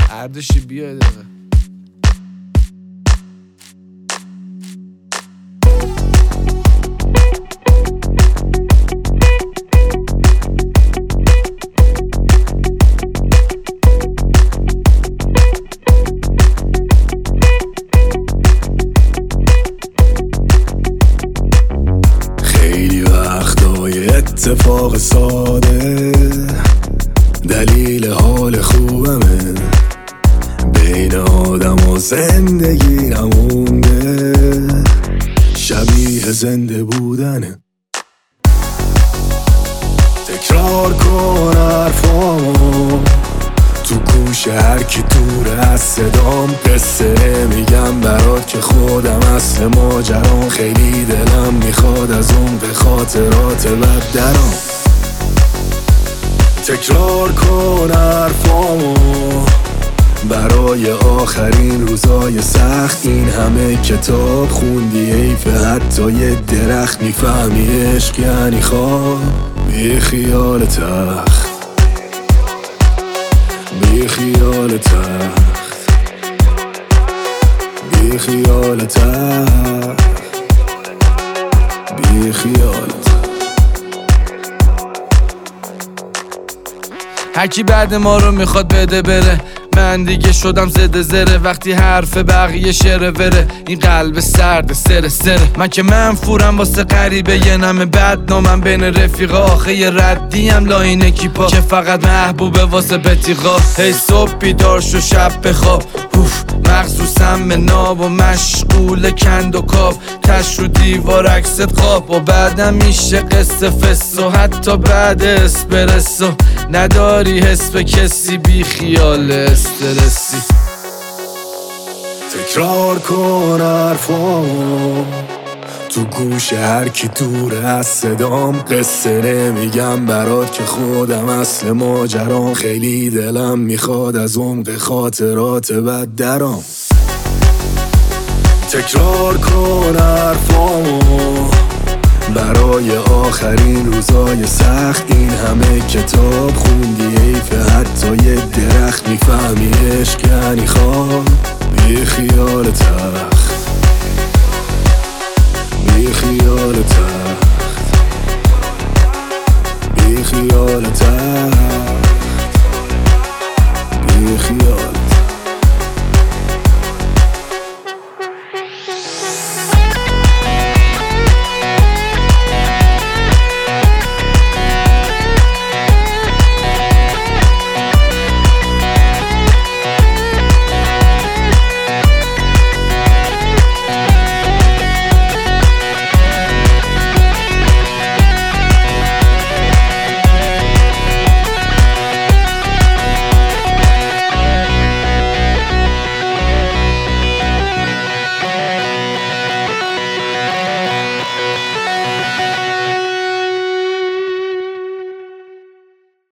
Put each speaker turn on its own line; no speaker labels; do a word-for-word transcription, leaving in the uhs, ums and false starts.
اردشی بیا دقیقه.
اتفاق ساده دلیل حال خوبمه، بین آدم و زندگی نمونده، شبیه زنده بودنه. تکرار کن حرفامو تو گوش هر کی دور از صدام، قصه میگم برات که خودم اصل ماجرام، خیلی دلم میخواد از اون به خاطرات بد درام. تکرار کن حرفامو برای آخرین روزای سخت، این همه کتاب خوندی حیف حتی یه درخت، میفهمی عشق یعنی خواب بی خیال تخت، بی خیال تخت، بی خیال تخت، بی خیال تخت.
هرکی بعد ما رو میخواد بده بره، من دیگه شدم زده زره، وقتی حرف بقیه شره وره، این قلب سرد سره سره. من که منفورم واسه غریبه، یه نمه بدنامم بین رفیقا، آخه یه ردیم لاین اکیپا که فقط محبوبه واسه بتیقا. هی صبح بیدار شو شب بخواب، مخصوصم به ناب و مشغول کند و کاف، تش رو دیوار عکست خواب و بعدم میشه قصه فس و حتی بعد اسپرسو نداری حس به کسی، بی خیال استرسی.
تکرار کن حرفامو تو گوش هر کی دور از صدام، قصه نمیگم برات که خودم اصل ماجرام، خیلی دلم میخواد از عمق خاطرات بد درام. تکرار کن حرفامو برای آخرین روزای سخت، این همه کتاب خوندی حیف حتی یه درخت، میفهمی عشق یعنی خواب بی خیال تخت.